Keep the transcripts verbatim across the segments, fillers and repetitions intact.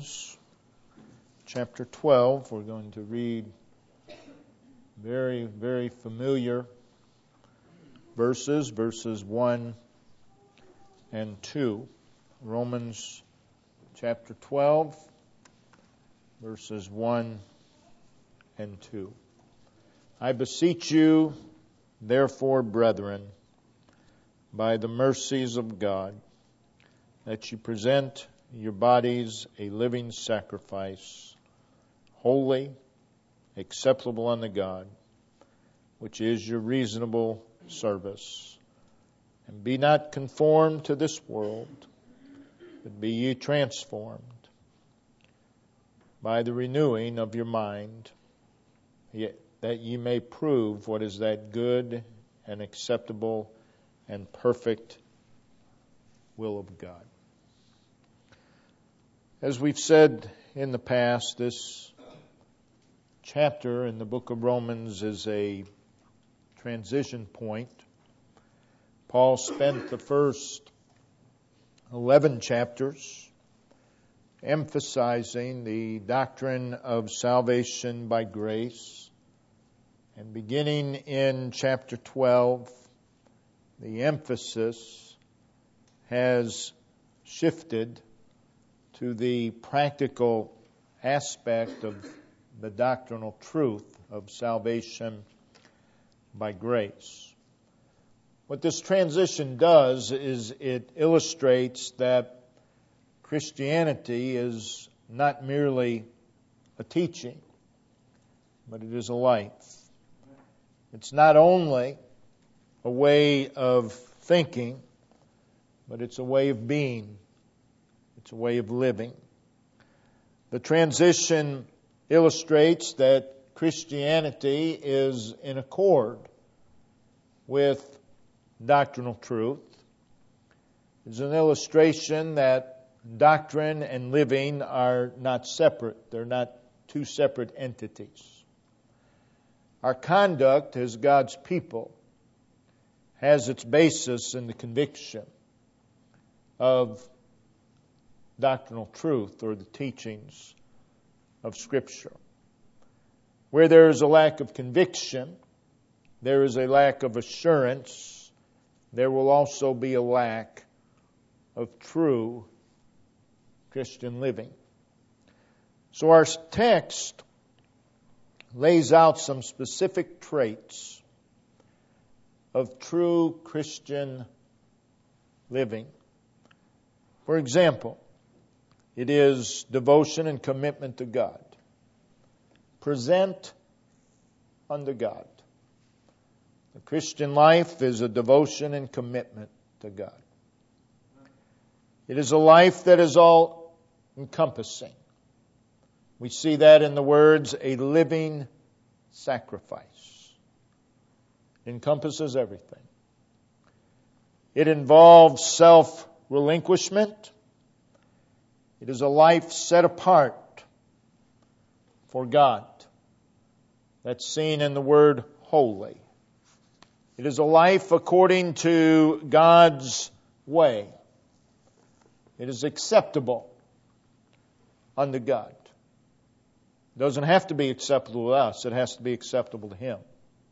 Romans chapter twelve. We're going to read very, very familiar verses, verses one and two. Romans chapter twelve, verses one and two. I beseech you, therefore, brethren, by the mercies of God, that you present your bodies a living sacrifice, holy, acceptable unto God, which is your reasonable service. And be not conformed to this world, but be ye transformed by the renewing of your mind, that ye may prove what is that good and acceptable and perfect will of God. As we've said in the past, this chapter in the book of Romans is a transition point. Paul spent the first eleven chapters emphasizing the doctrine of salvation by grace. And beginning in chapter twelve, the emphasis has shifted to the practical aspect of the doctrinal truth of salvation by grace. What this transition does is it illustrates that Christianity is not merely a teaching, but it is a life. It's not only a way of thinking, but it's a way of being. It's a way of living. The transition illustrates that Christianity is in accord with doctrinal truth. It's an illustration that doctrine and living are not separate. They're not two separate entities. Our conduct as God's people has its basis in the conviction of doctrinal truth or the teachings of Scripture. Where there is a lack of conviction, there is a lack of assurance. There will also be a lack of true Christian living. So our text lays out some specific traits of true Christian living. For example, it is devotion and commitment to God. Present unto God. The Christian life is a devotion and commitment to God. It is a life that is all encompassing. We see that in the words, a living sacrifice. It encompasses everything. It involves self-relinquishment. It is a life set apart for God. That's seen in the word holy. It is a life according to God's way. It is acceptable unto God. It doesn't have to be acceptable to us. It has to be acceptable to Him.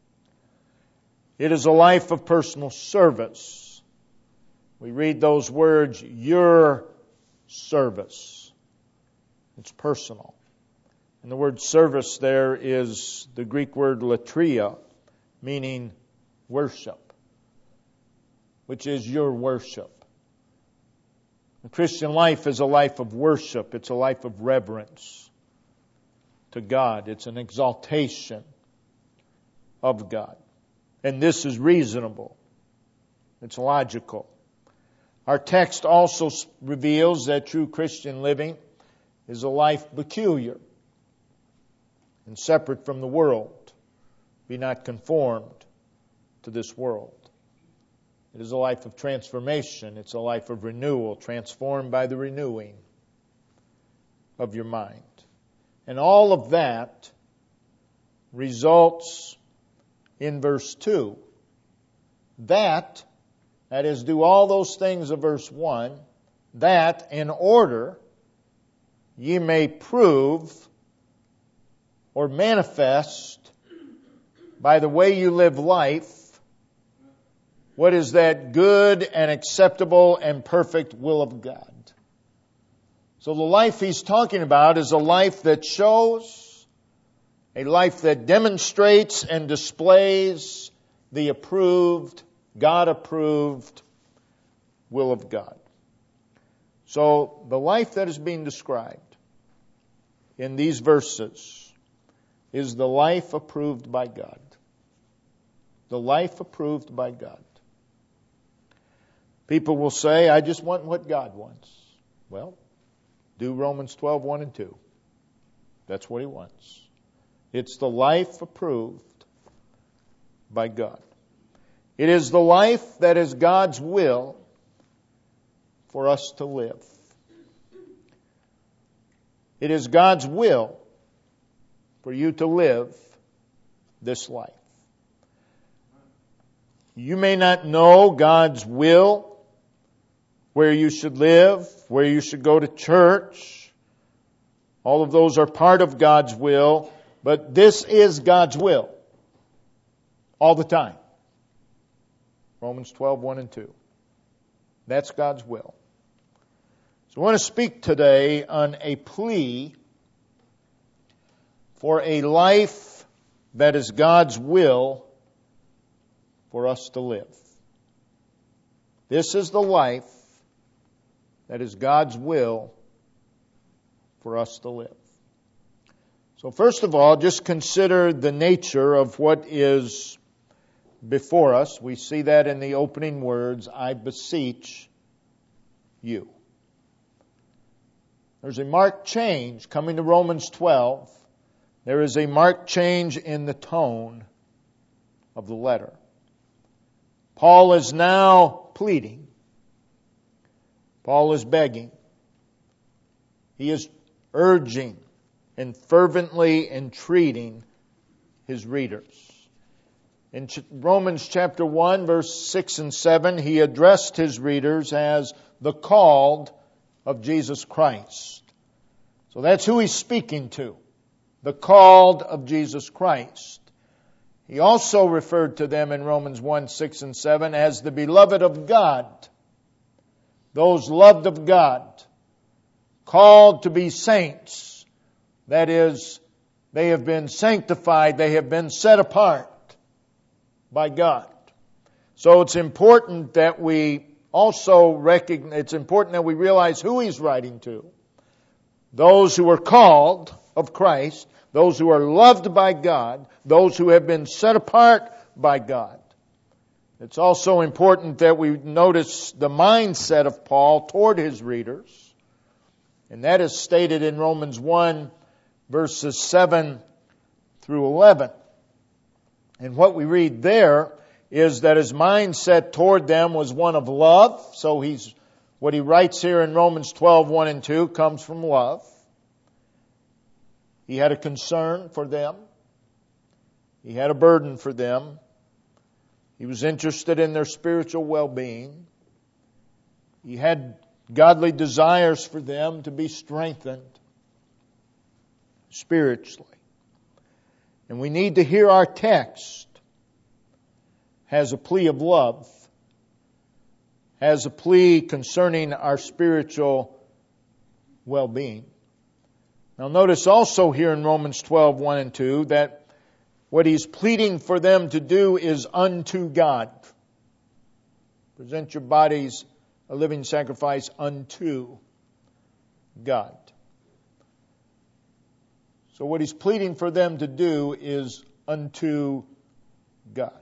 It is a life of personal service. We read those words, your service. It's personal. And the word service there is the Greek word latria, meaning worship, which is your worship. The Christian life is a life of worship. It's a life of reverence to God. It's an exaltation of God. And this is reasonable. It's logical. Our text also reveals that true Christian living is a life peculiar and separate from the world. Be not conformed to this world. It is a life of transformation. It's a life of renewal, transformed by the renewing of your mind. And all of that results in verse two. That, that is, do all those things of verse one, that in order ye may prove or manifest by the way you live life what is that good and acceptable and perfect will of God. So the life he's talking about is a life that shows, a life that demonstrates and displays the approved, God-approved will of God. So the life that is being described in these verses is the life approved by God. The life approved by God. People will say, I just want what God wants. Well, do Romans twelve, one and two. That's what he wants. It's the life approved by God. It is the life that is God's will for us to live. It is God's will for you to live this life. You may not know God's will, where you should live, where you should go to church. All of those are part of God's will, but this is God's will all the time. Romans twelve, one and two. That's God's will. So I want to speak today on a plea for a life that is God's will for us to live. This is the life that is God's will for us to live. So first of all, just consider the nature of what is before us. We see that in the opening words, I beseech you. There's a marked change coming to Romans twelve. There is a marked change in the tone of the letter. Paul is now pleading. Paul is begging. He is urging and fervently entreating his readers. In Romans chapter one, verse six and seven, he addressed his readers as the called of Jesus Christ. So that's who he's speaking to, the called of Jesus Christ. He also referred to them in Romans one, six and seven as the beloved of God, those loved of God, called to be saints. That is, they have been sanctified, they have been set apart by God. So it's important that we also recognize, it's important that we realize who he's writing to. Those who are called of Christ, those who are loved by God, those who have been set apart by God. It's also important that we notice the mindset of Paul toward his readers. And that is stated in Romans one, verses seven through eleven. And what we read there is that his mindset toward them was one of love. So he's, what he writes here in Romans twelve, one and two comes from love. He had a concern for them. He had a burden for them. He was interested in their spiritual well-being. He had godly desires for them to be strengthened spiritually. And we need to hear our text has a plea of love, has a plea concerning our spiritual well-being. Now notice also here in Romans twelve, one and two that what he's pleading for them to do is unto God. Present your bodies a living sacrifice unto God. So what he's pleading for them to do is unto God.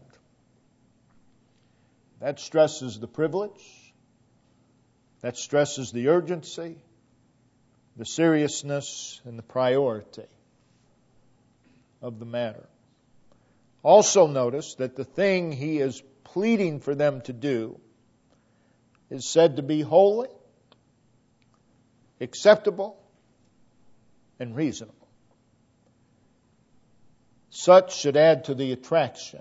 That stresses the privilege. That stresses the urgency, the seriousness, and the priority of the matter. Also notice that the thing he is pleading for them to do is said to be holy, acceptable, and reasonable. Such should add to the attraction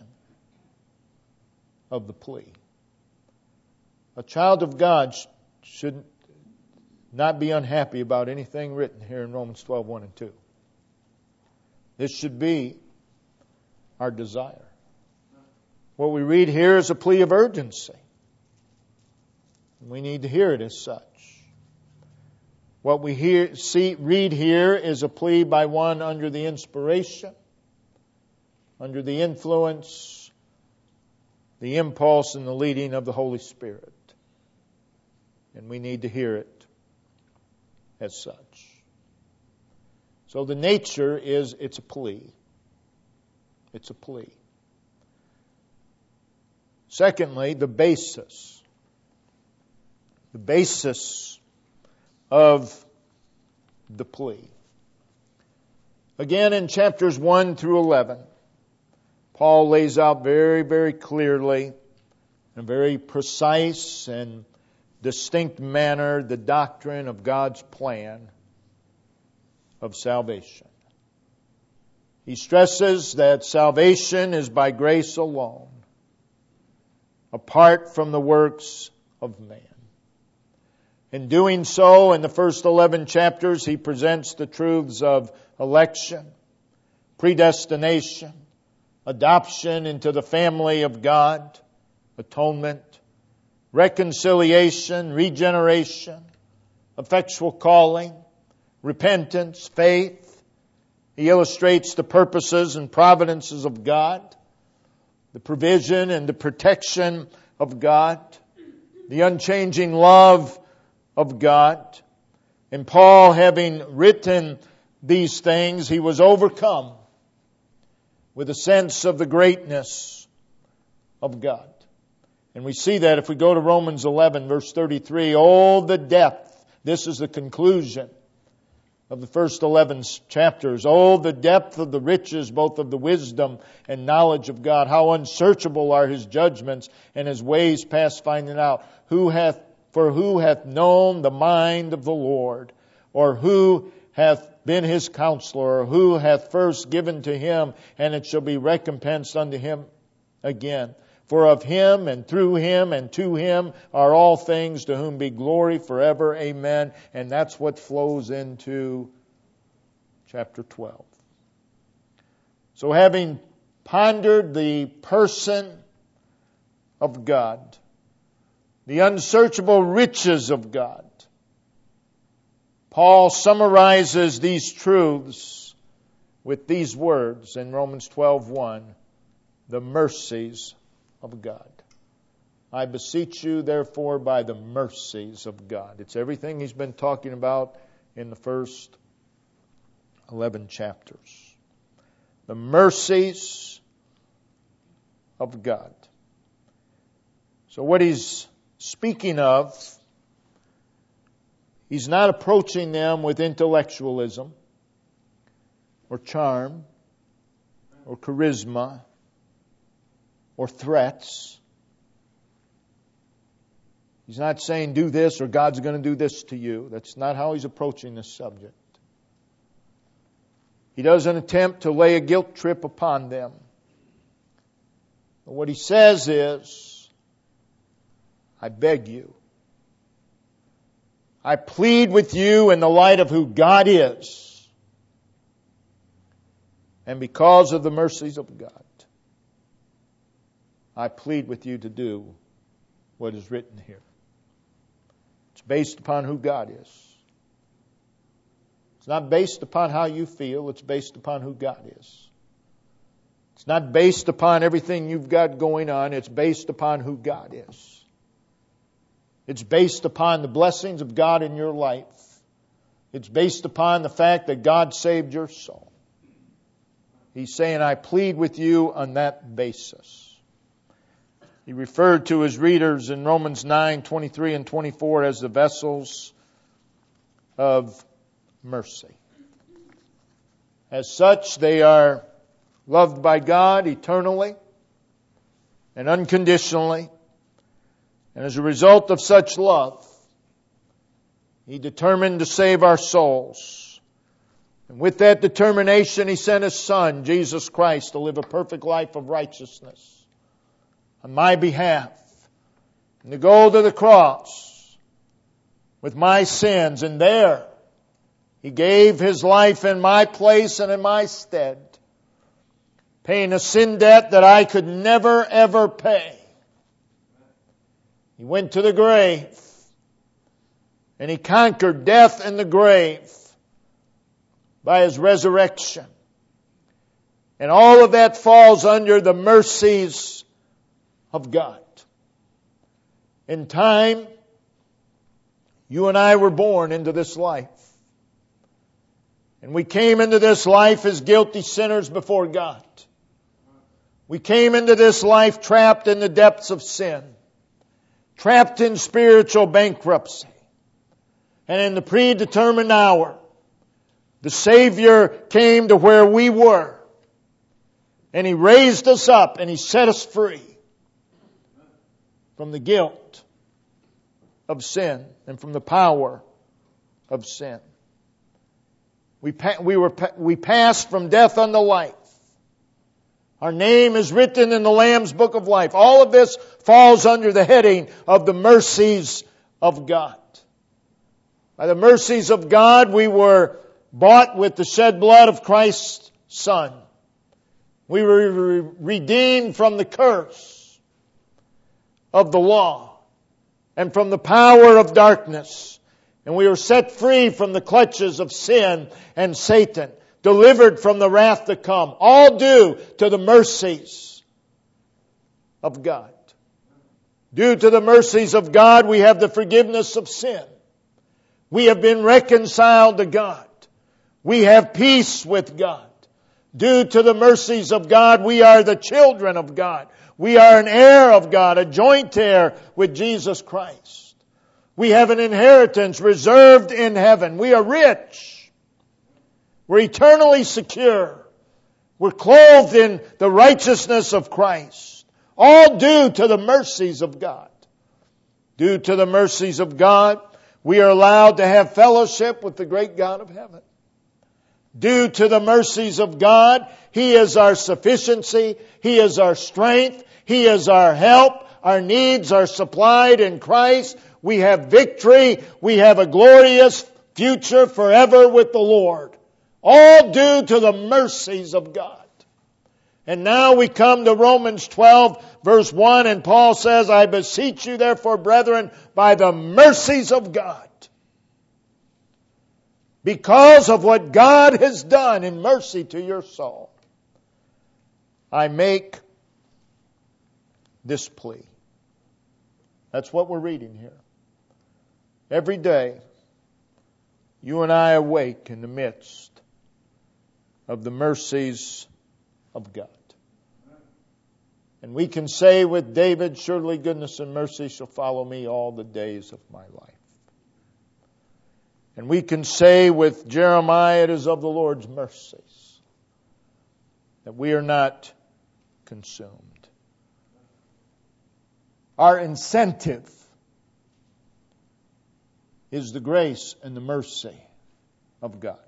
of the plea. A child of God should, not be unhappy about anything written here in Romans twelve, one and two. This should be our desire. What we read here is a plea of urgency. We need to hear it as such. What we hear, see, read here is a plea by one under the inspiration, under the influence, the impulse, and the leading of the Holy Spirit. And we need to hear it as such. So the nature is it's a plea. It's a plea. Secondly, the basis. The basis of the plea. Again, in chapters one through eleven, Paul lays out very, very clearly, in a very precise and distinct manner, the doctrine of God's plan of salvation. He stresses that salvation is by grace alone, apart from the works of man. In doing so, in the first eleven chapters, he presents the truths of election, predestination, adoption into the family of God, atonement, reconciliation, regeneration, effectual calling, repentance, faith. He illustrates the purposes and providences of God, the provision and the protection of God, the unchanging love of God. And Paul, having written these things, he was overcome with a sense of the greatness of God. And we see that if we go to Romans eleven, verse thirty-three, oh, the depth. This is the conclusion of the first eleven chapters. Oh, the depth of the riches, both of the wisdom and knowledge of God. How unsearchable are His judgments and His ways past finding out. Who hath, for who hath known the mind of the Lord? Or who hath been His counselor? Or who hath first given to Him, and it shall be recompensed unto Him again? For of Him and through Him and to Him are all things, to whom be glory forever. Amen. And that's what flows into chapter twelve. So having pondered the person of God, the unsearchable riches of God, Paul summarizes these truths with these words in Romans twelve one, the mercies of God. I beseech you, therefore, by the mercies of God. It's everything he's been talking about in the first eleven chapters. The mercies of God. So what he's speaking of, he's not approaching them with intellectualism or charm or charisma or threats. He's not saying do this or God's going to do this to you. That's not how he's approaching this subject. He doesn't attempt to lay a guilt trip upon them. But what he says is, I beg you, I plead with you in the light of who God is, and because of the mercies of God, I plead with you to do what is written here. It's based upon who God is. It's not based upon how you feel. It's based upon who God is. It's not based upon everything you've got going on. It's based upon who God is. It's based upon the blessings of God in your life. It's based upon the fact that God saved your soul. He's saying, I plead with you on that basis. He referred to his readers in Romans nine, twenty-three and twenty-four as the vessels of mercy. As such, they are loved by God eternally and unconditionally. And as a result of such love, He determined to save our souls. And with that determination, He sent His Son, Jesus Christ, to live a perfect life of righteousness on my behalf, and to go to the cross with my sins. And there He gave His life in my place and in my stead, paying a sin debt that I could never ever pay. He went to the grave and He conquered death and the grave by His resurrection. And all of that falls under the mercies of God. In time, you and I were born into this life. And we came into this life as guilty sinners before God. We came into this life trapped in the depths of sin, trapped in spiritual bankruptcy. And in the predetermined hour, the Savior came to where we were. And He raised us up and He set us free from the guilt of sin and from the power of sin. We, pa- we, were pa- we passed from death unto life. Our name is written in the Lamb's Book of Life. All of this falls under the heading of the mercies of God. By the mercies of God, we were bought with the shed blood of Christ's Son. We were re- redeemed from the curse of the law and from the power of darkness. And we were set free from the clutches of sin and Satan, delivered from the wrath to come, all due to the mercies of God. Due to the mercies of God, we have the forgiveness of sin. We have been reconciled to God. We have peace with God. Due to the mercies of God, we are the children of God. We are an heir of God, a joint heir with Jesus Christ. We have an inheritance reserved in heaven. We are rich. We're eternally secure. We're clothed in the righteousness of Christ. All due to the mercies of God. Due to the mercies of God, we are allowed to have fellowship with the great God of heaven. Due to the mercies of God, He is our sufficiency. He is our strength. He is our help. Our needs are supplied in Christ. We have victory. We have a glorious future forever with the Lord. All due to the mercies of God. And now we come to Romans twelve verse one, and Paul says, I beseech you therefore, brethren, by the mercies of God, because of what God has done in mercy to your soul, I make this plea. That's what we're reading here. Every day, you and I awake in the midst of the mercies of God. And we can say with David, surely goodness and mercy shall follow me all the days of my life. And we can say with Jeremiah, it is of the Lord's mercies that we are not consumed. Our incentive is the grace and the mercy of God.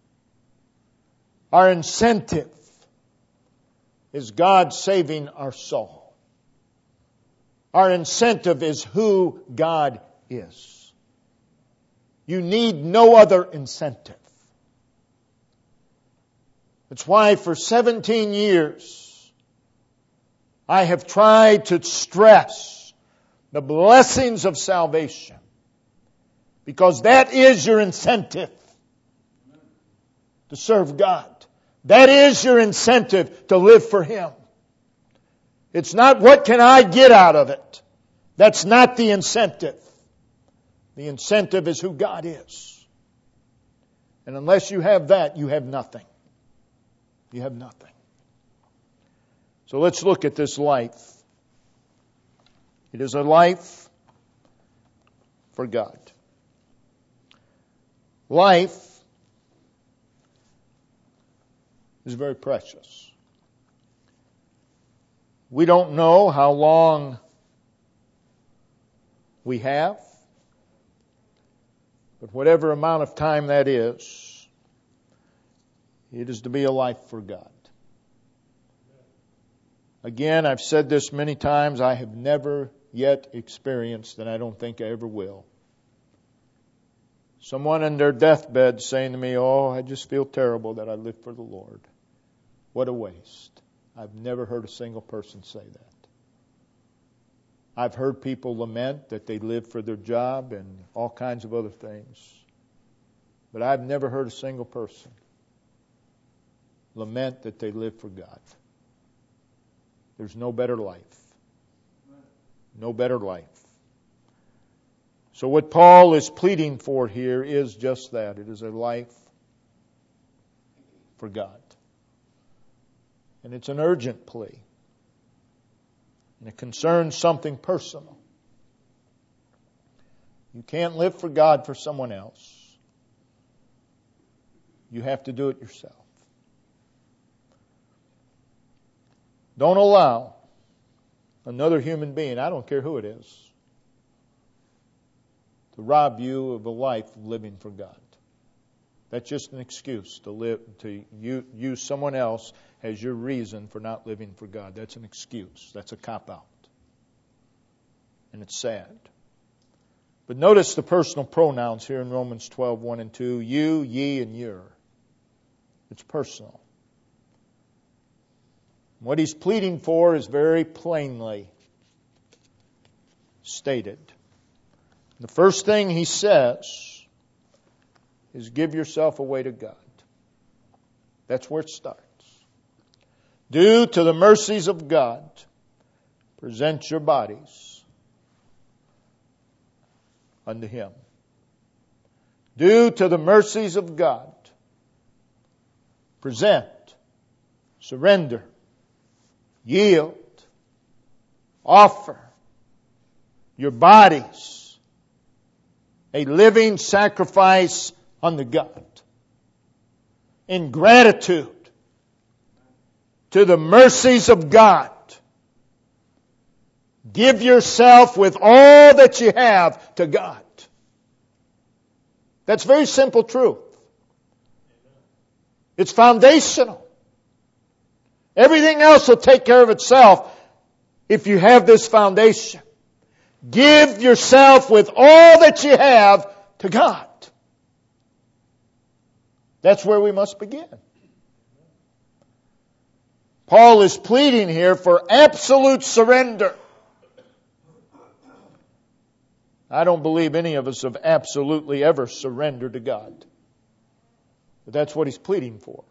Our incentive is God saving our soul. Our incentive is who God is. You need no other incentive. That's why for seventeen years I have tried to stress the blessings of salvation, because that is your incentive to serve God. That is your incentive to live for Him. It's not what can I get out of it. That's not the incentive. The incentive is who God is. And unless you have that, you have nothing. You have nothing. So let's look at this life. It is a life for God. Life is very precious. We don't know how long we have, but whatever amount of time that is, it is to be a life for God. Again, I've said this many times, I have never yet experienced, and I don't think I ever will, Someone in their deathbed saying to me, oh, I just feel terrible that I live for the Lord. What a waste. I've never heard a single person say that. I've heard people lament that they live for their job and all kinds of other things. But I've never heard a single person lament that they live for God. There's no better life. No better life. So what Paul is pleading for here is just that. It is a life for God. And it's an urgent plea. And it concerns something personal. You can't live for God for someone else. You have to do it yourself. Don't allow another human being, I don't care who it is, to rob you of a life of living for God. That's just an excuse to live to use someone else as your reason for not living for God. That's an excuse. That's a cop-out. And it's sad. But notice the personal pronouns here in Romans twelve, one and two. You, ye, and your. It's personal. What he's pleading for is very plainly stated. The first thing he says is give yourself away to God. That's where it starts. Due to the mercies of God, present your bodies unto Him. Due to the mercies of God, present, surrender, yield, offer your bodies a living sacrifice unto God in gratitude to the mercies of God. Give yourself with all that you have to God. That's very simple truth. It's foundational. Everything else will take care of itself if you have this foundation. Give yourself with all that you have to God. That's where we must begin. Paul is pleading here for absolute surrender. I don't believe any of us have absolutely ever surrendered to God. But that's what he's pleading for.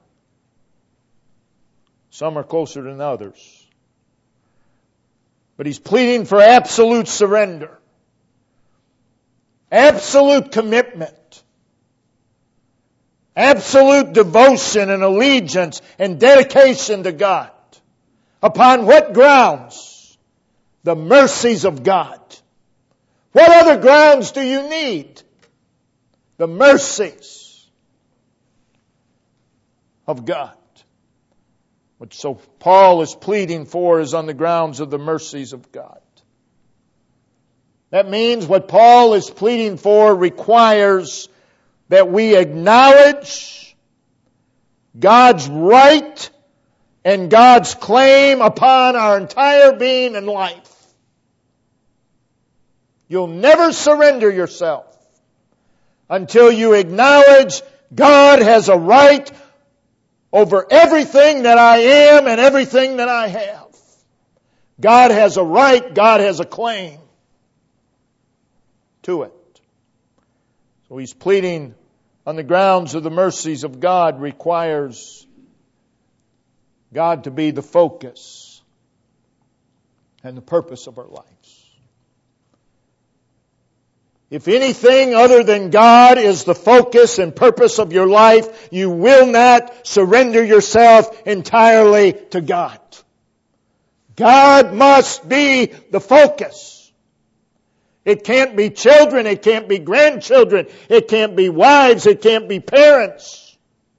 Some are closer than others. But he's pleading for absolute surrender. Absolute commitment. Absolute devotion and allegiance and dedication to God. Upon what grounds? The mercies of God. What other grounds do you need? The mercies of God. What so Paul is pleading for is on the grounds of the mercies of God. That means what Paul is pleading for requires that we acknowledge God's right and God's claim upon our entire being and life. You'll never surrender yourself until you acknowledge God has a right over everything that I am and everything that I have. God has a right, God has a claim to it. So he's pleading on the grounds of the mercies of God requires God to be the focus and the purpose of our lives. If anything other than God is the focus and purpose of your life, you will not surrender yourself entirely to God. God must be the focus. It can't be children, it can't be grandchildren, it can't be wives, it can't be parents.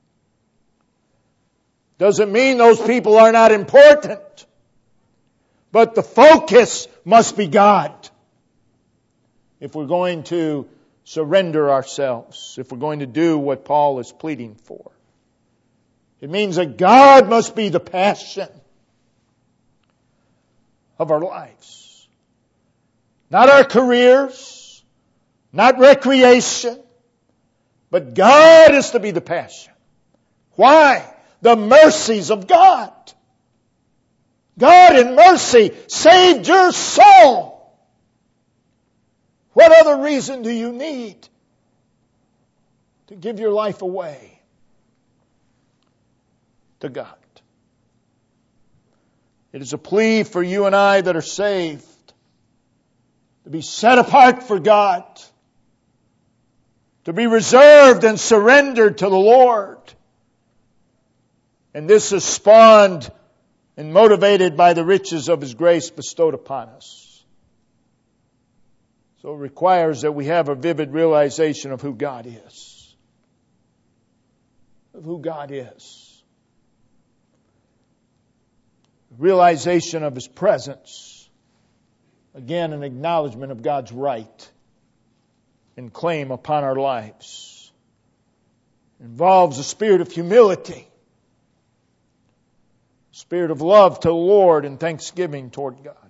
Doesn't mean those people are not important. But the focus must be God. If we're going to surrender ourselves, if we're going to do what Paul is pleading for. It means that God must be the passion of our lives. Not our careers, not recreation, But God is to be the passion. Why? The mercies of God. God in mercy saved your soul. What other reason do you need to give your life away to God? It is a plea for you and I that are saved to be set apart for God, to be reserved and surrendered to the Lord. And this is spawned and motivated by the riches of His grace bestowed upon us. So it requires that we have a vivid realization of who God is. Of who God is. Realization of His presence. Again, an acknowledgement of God's right and claim upon our lives. It involves a spirit of humility. Spirit of love to the Lord and thanksgiving toward God.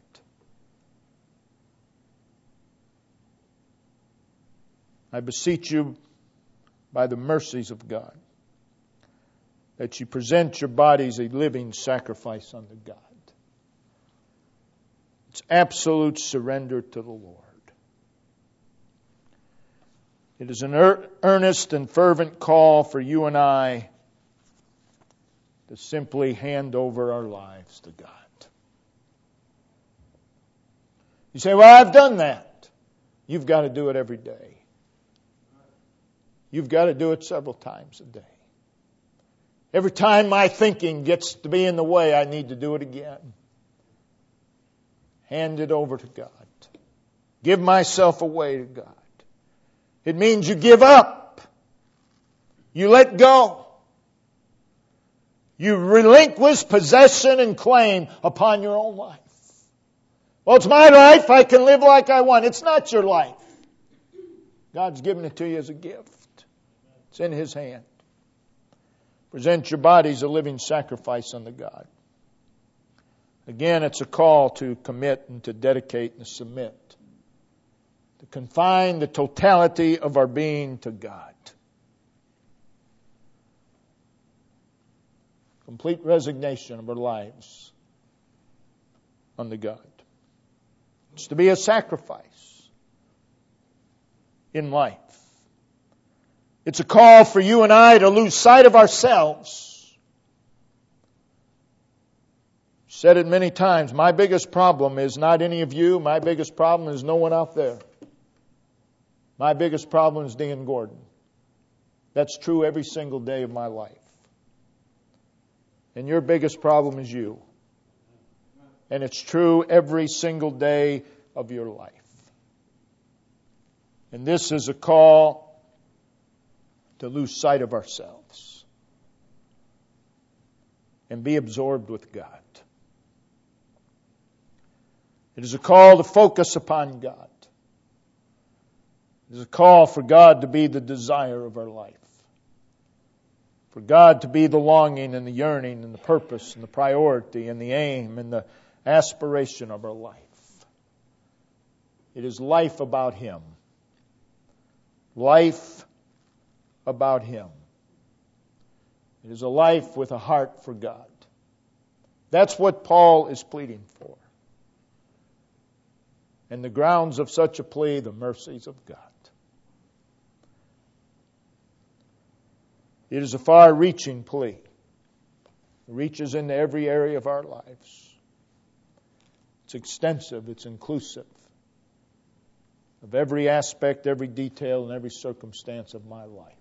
I beseech you by the mercies of God that you present your bodies a living sacrifice unto God. It's absolute surrender to the Lord. It is an earnest and fervent call for you and I to simply hand over our lives to God. You say, well, I've done that. You've got to do it every day. You've got to do it several times a day. Every time my thinking gets to be in the way, I need to do it again. Hand it over to God. Give myself away to God. It means you give up. You let go. You relinquish possession and claim upon your own life. Well, it's my life. I can live like I want. It's not your life. God's given it to you as a gift. It's in His hand. Present your bodies a living sacrifice unto God. Again, it's a call to commit and to dedicate and to submit. To confine the totality of our being to God. Complete resignation of our lives unto God. It's to be a sacrifice in life. It's a call for you and I to lose sight of ourselves. I've said it many times. My biggest problem is not any of you. My biggest problem is no one out there. My biggest problem is Dan Gordon. That's true every single day of my life. And your biggest problem is you. And it's true every single day of your life. And this is a call to lose sight of ourselves and be absorbed with God. It is a call to focus upon God. It is a call for God to be the desire of our life. For God to be the longing and the yearning and the purpose and the priority and the aim and the aspiration of our life. It is life about Him. Life about Him. It is a life with a heart for God. That's what Paul is pleading for. And the grounds of such a plea, the mercies of God. It is a far-reaching plea. It reaches into every area of our lives. It's extensive. It's inclusive of every aspect, every detail, and every circumstance of my life.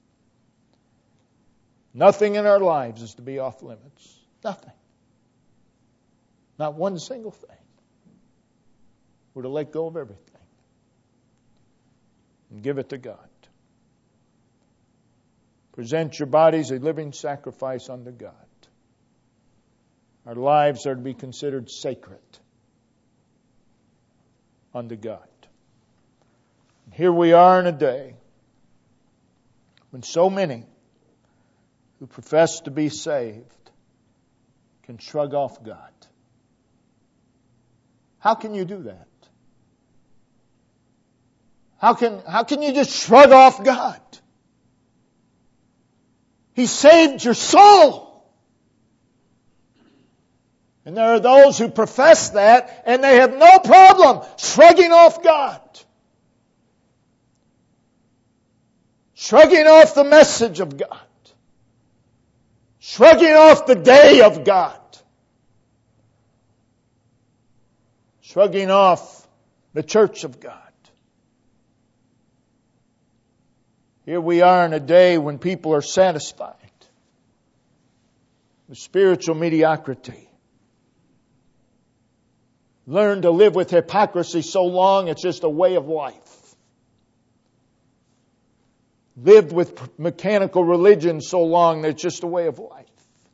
Nothing in our lives is to be off limits. Nothing. Not one single thing. We're to let go of everything and give it to God. Present your bodies a living sacrifice unto God. Our lives are to be considered sacred unto God. And here we are in a day when so many who profess to be saved can shrug off God. How can you do that? How can, how can you just shrug off God? He saved your soul. And there are those who profess that, and they have no problem shrugging off God. Shrugging off the message of God. Shrugging off the day of God. Shrugging off the church of God. Here we are in a day when people are satisfied with spiritual mediocrity. Learn to live with hypocrisy so long it's just a way of life. Lived with mechanical religion so long that it's just a way of life.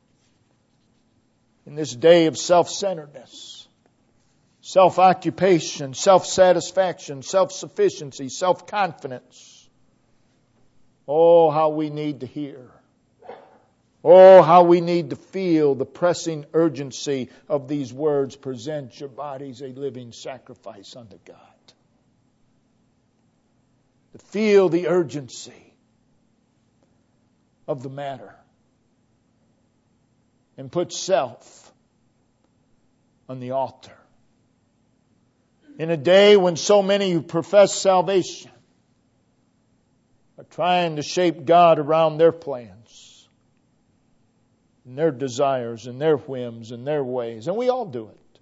In this day of self-centeredness, self-occupation, self-satisfaction, self-sufficiency, self-confidence. Oh, how we need to hear. Oh, how we need to feel the pressing urgency of these words. Present your bodies a living sacrifice unto God. To feel the urgency of the matter. And put self on the altar. In a day when so many who profess salvation are trying to shape God around their plans, and their desires, and their whims, and their ways. And we all do it.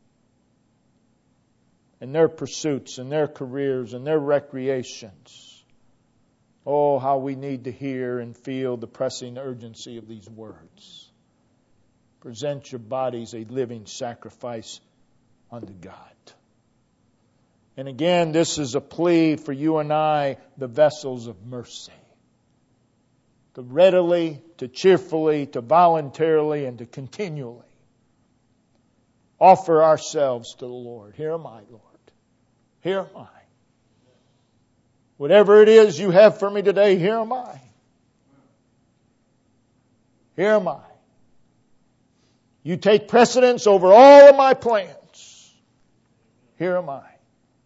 And their pursuits, and their careers, and their recreations. Oh, how we need to hear and feel the pressing urgency of these words. Present your bodies a living sacrifice unto God. And again, this is a plea for you and I, the vessels of mercy. To readily, to cheerfully, to voluntarily, and to continually offer ourselves to the Lord. Here am I, Lord. Here am I. Whatever it is you have for me today, here am I. Here am I. You take precedence over all of my plans. Here am I.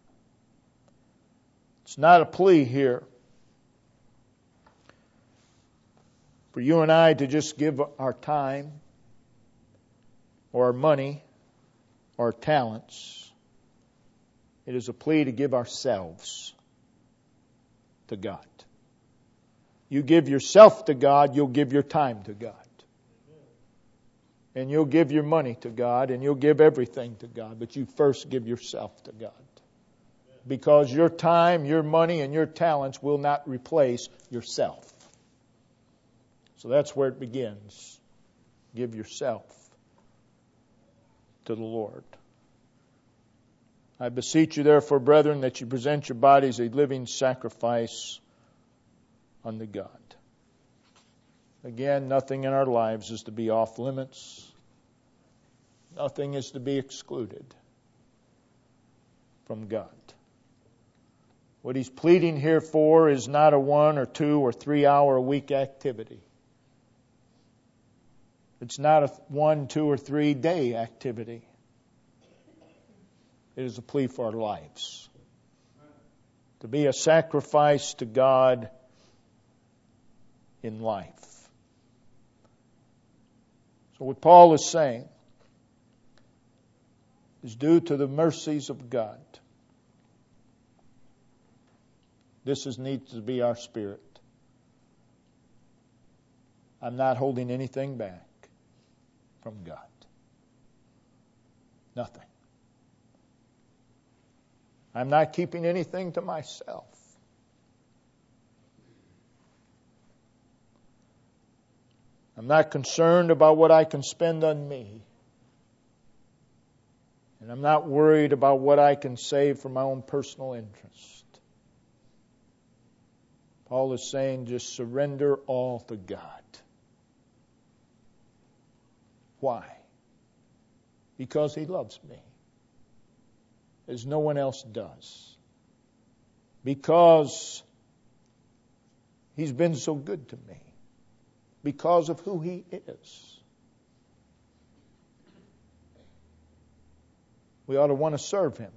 It's not a plea here for you and I to just give our time or our money or our talents. It is a plea to give ourselves to God. You give yourself to God, you'll give your time to God. And you'll give your money to God, and you'll give everything to God. But you first give yourself to God. Because your time, your money, and your talents will not replace yourself. So that's where it begins. Give yourself to the Lord. I beseech you therefore, brethren, that you present your bodies a living sacrifice unto God. Again, nothing in our lives is to be off limits. Nothing is to be excluded from God. What he's pleading here for is not a one or two or three hour a week activity. It's not a one, two, or three day activity. It is a plea for our lives. To be a sacrifice to God in life. So what Paul is saying is due to the mercies of God. This is needs to be our spirit. I'm not holding anything back from God. Nothing. I'm not keeping anything to myself. I'm not concerned about what I can spend on me. And I'm not worried about what I can save for my own personal interest. Paul is saying just surrender all to God. Why? Because He loves me as no one else does. Because He's been so good to me. Because of who He is. We ought to want to serve Him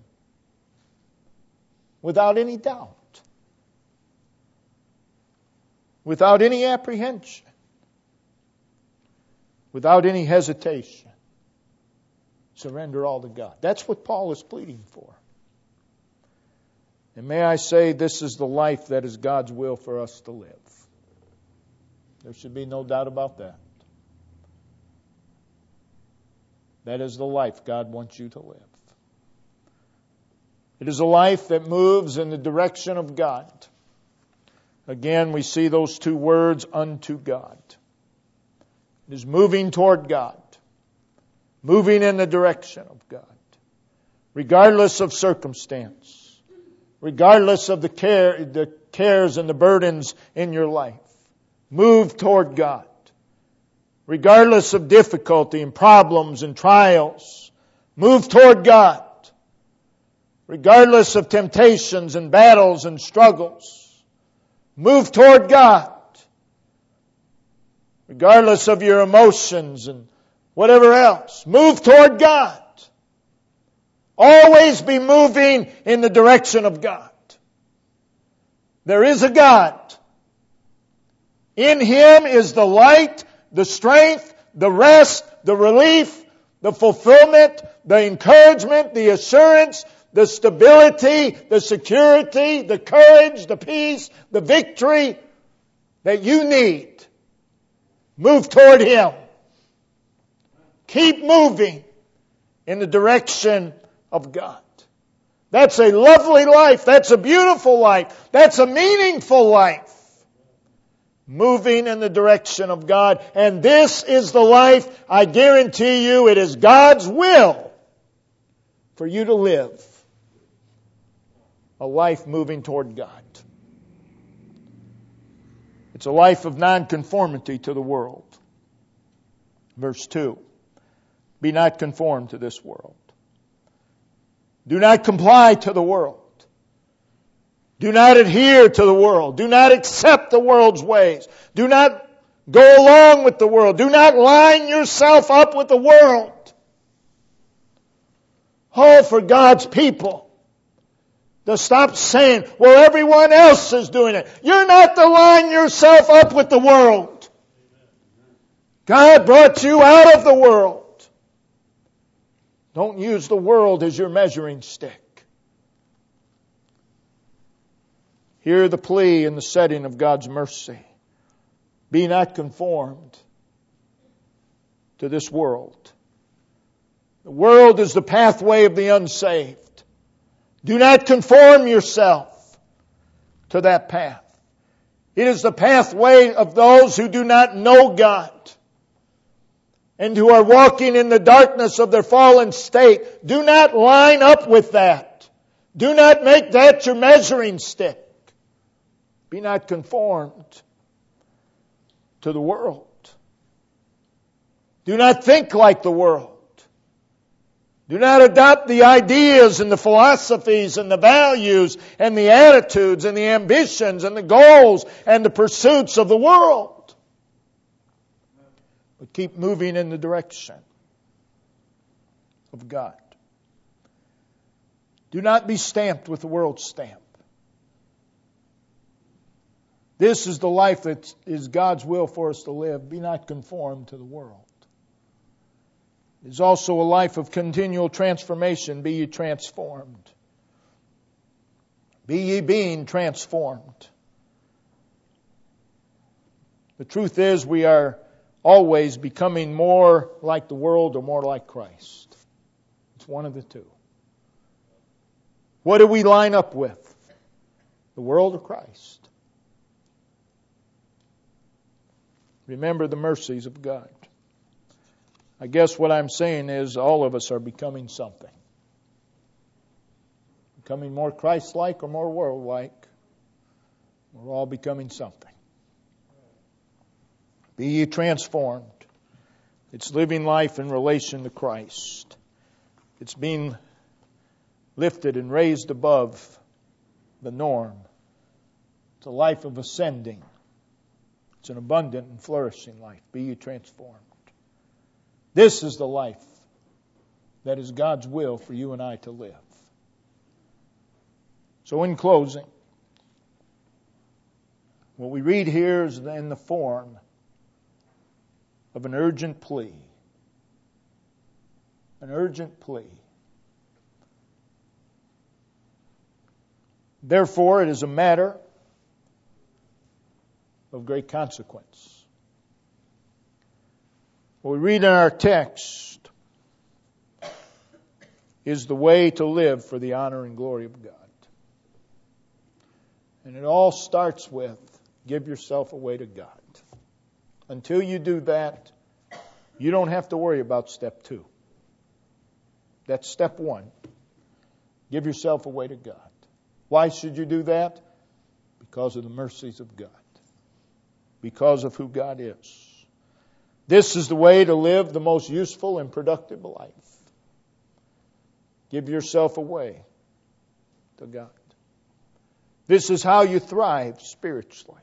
without any doubt, without any apprehension. without any hesitation. Surrender all to God. That's what Paul is pleading for. And may I say, this is the life that is God's will for us to live. There should be no doubt about that. That is the life God wants you to live. It is a life that moves in the direction of God. Again, we see those two words, unto God. It is moving toward God. Moving in the direction of God. Regardless of circumstance. Regardless of the care, the cares and the burdens in your life. Move toward God. Regardless of difficulty and problems and trials. Move toward God. Regardless of temptations and battles and struggles. Move toward God. Regardless of your emotions and whatever else. Move toward God. Always be moving in the direction of God. There is a God. In Him is the light, the strength, the rest, the relief, the fulfillment, the encouragement, the assurance, the stability, the security, the courage, the peace, the victory that you need. Move toward Him. Keep moving in the direction of God. That's a lovely life. That's a beautiful life. That's a meaningful life. Moving in the direction of God. And this is the life, I guarantee you, it is God's will for you to live. A life moving toward God. It's a life of nonconformity to the world. Verse two. Be not conformed to this world. Do not comply to the world. Do not adhere to the world. Do not accept the world's ways. Do not go along with the world. Do not line yourself up with the world. Oh, for God's people to stop saying, well, everyone else is doing it. You're not to line yourself up with the world. God brought you out of the world. Don't use the world as your measuring stick. Hear the plea in the setting of God's mercy. Be not conformed to this world. The world is the pathway of the unsaved. Do not conform yourself to that path. It is the pathway of those who do not know God and who are walking in the darkness of their fallen state. Do not line up with that. Do not make that your measuring stick. Be not conformed to the world. Do not think like the world. Do not adopt the ideas and the philosophies and the values and the attitudes and the ambitions and the goals and the pursuits of the world. But keep moving in the direction of God. Do not be stamped with the world's stamp. This is the life that is God's will for us to live. Be not conformed to the world. It is also a life of continual transformation. Be ye transformed. Be ye being transformed. The truth is we are always becoming more like the world or more like Christ. It's one of the two. What do we line up with? The world or Christ? Remember the mercies of God. I guess what I'm saying is all of us are becoming something. Becoming more Christ-like or more world-like. We're all becoming something. Be ye transformed. It's living life in relation to Christ. It's being lifted and raised above the norm. It's a life of ascending. It's an abundant and flourishing life. Be ye transformed. This is the life that is God's will for you and I to live. So in closing, what we read here is in the form of an urgent plea. An urgent plea. Therefore, it is a matter of great consequence. What we read in our text is the way to live for the honor and glory of God. And it all starts with give yourself away to God. Until you do that, you don't have to worry about step two. That's step one. Give yourself away to God. Why should you do that? Because of the mercies of God. Because of who God is. This is the way to live the most useful and productive life. Give yourself away to God. This is how you thrive spiritually.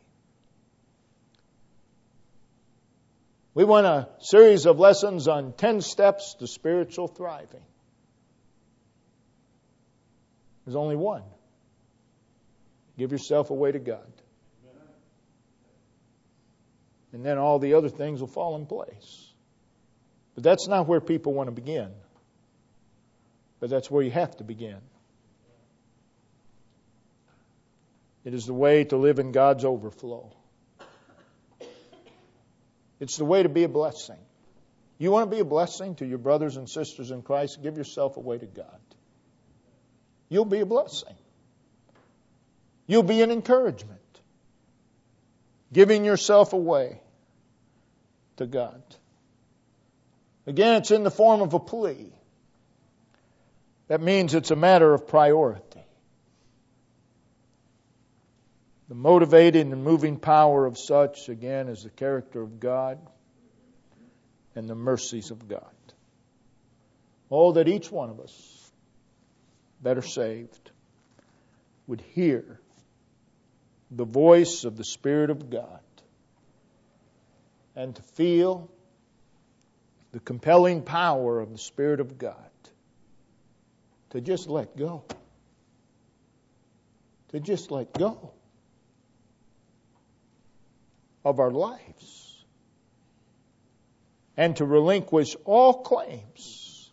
We want a series of lessons on ten steps to spiritual thriving. There's only one. Give yourself away to God. And then all the other things will fall in place. But that's not where people want to begin. But that's where you have to begin. It is the way to live in God's overflow. It's the way to be a blessing. You want to be a blessing to your brothers and sisters in Christ? Give yourself away to God. You'll be a blessing. You'll be an encouragement. Giving yourself away to God. Again, it's in the form of a plea. That means it's a matter of priority. The motivating and moving power of such, again, is the character of God and the mercies of God. Oh, that each one of us, better saved, would hear the voice of the Spirit of God and to feel the compelling power of the Spirit of God to just let go. To just let go of our lives and to relinquish all claims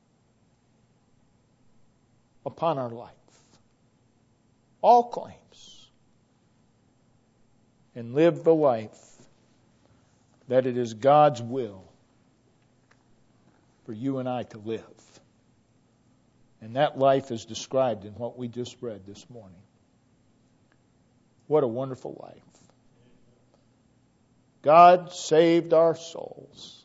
upon our life. All claims. And live the life that it is God's will for you and I to live. And that life is described in what we just read this morning. What a wonderful life. God saved our souls,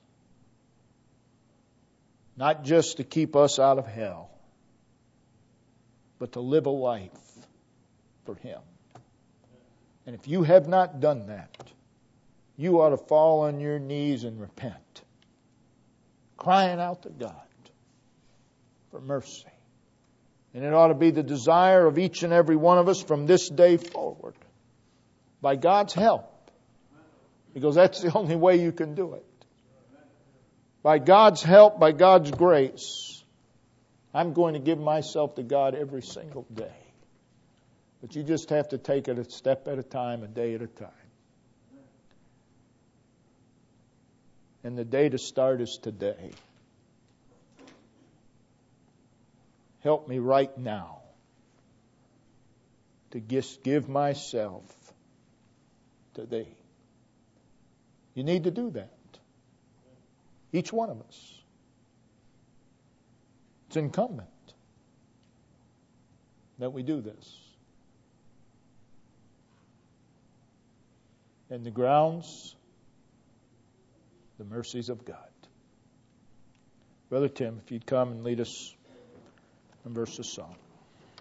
not just to keep us out of hell, but to live a life for Him. And if you have not done that, you ought to fall on your knees and repent, crying out to God for mercy. And it ought to be the desire of each and every one of us from this day forward, by God's help, because that's the only way you can do it. By God's help, by God's grace, I'm going to give myself to God every single day. But you just have to take it a step at a time, a day at a time. And the day to start is today. Help me right now to just give myself to Thee. You need to do that. Each one of us. It's incumbent that we do this. And the grounds, the mercies of God. Brother Tim, if you'd come and lead us in verse of song.